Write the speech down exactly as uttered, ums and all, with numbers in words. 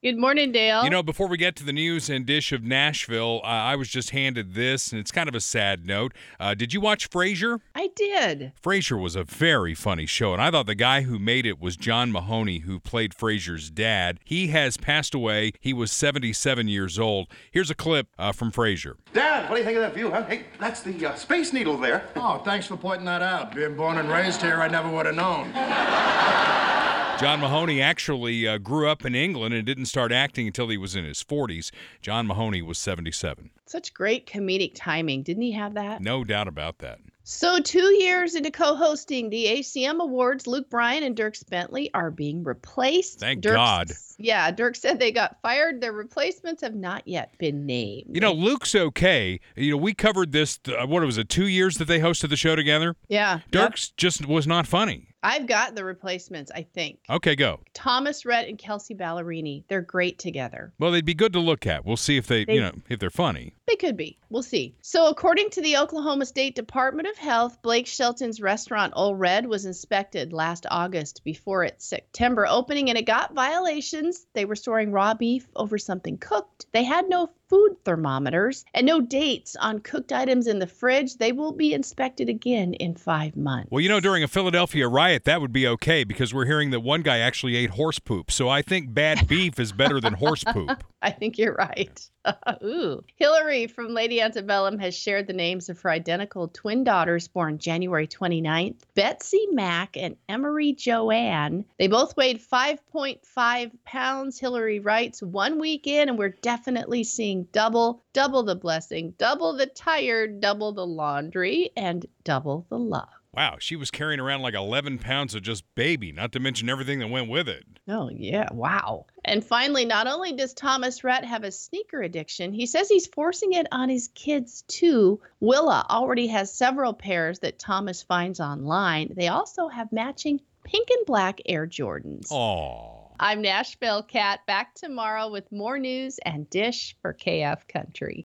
Good morning, Dale. You know, before we get to the news and dish of Nashville, uh, I was just handed this, and it's kind of a sad note. Uh, did you watch Frasier? I did. Frasier was a very funny show, and I thought the guy who made it was John Mahoney, who played Frasier's dad. He has passed away. He was seventy-seven years old. Here's a clip uh, from Frasier. Dad, what do you think of that view, huh? Hey, that's the uh, Space Needle there. Oh, thanks for pointing that out. Being born and raised here, I never would have known. John Mahoney actually uh, grew up in England and didn't start acting until he was in his forties. John Mahoney was seventy-seven. Such great comedic timing. Didn't he have that? No doubt about that. So two years into co-hosting the A C M Awards, Luke Bryan and Dierks Bentley are being replaced. Thank Dierks, God. Yeah, Dirk said they got fired. Their replacements have not yet been named. You know, Luke's okay. You know, we covered this, uh, what was it, two years that they hosted the show together? Yeah. Dirks yep. just was not funny. I've got the replacements, I think. Okay, go. Thomas Rhett and Kelsey Ballerini. They're great together. Well, they'd be good to look at. We'll see if they, they, you know, if they're funny. They could be. We'll see. So according to the Oklahoma State Department of Health, Blake Shelton's restaurant Ole Red was inspected last August before its September opening, and it got violations. They were storing raw beef over something cooked. They had no food thermometers and no dates on cooked items in the fridge. They will be inspected again in five months. Well, you know, during a Philadelphia riot, that would be okay because we're hearing that one guy actually ate horse poop. So I think bad beef is better than horse poop. I think you're right. Ooh. Hillary from Lady Antebellum has shared the names of her identical twin daughters born January twenty-ninth, Betsy Mack and Emery Joanne. They both weighed five point five pounds. Hillary writes, one week in, and we're definitely seeing double, double the blessing, double the tired, double the laundry, and double the love. Wow, she was carrying around like eleven pounds of just baby, not to mention everything that went with it. Oh, yeah. Wow. And finally, not only does Thomas Rhett have a sneaker addiction, he says he's forcing it on his kids, too. Willa already has several pairs that Thomas finds online. They also have matching pink and black Air Jordans. Aww. I'm Nashville Cat, back tomorrow with more news and dish for K F Country.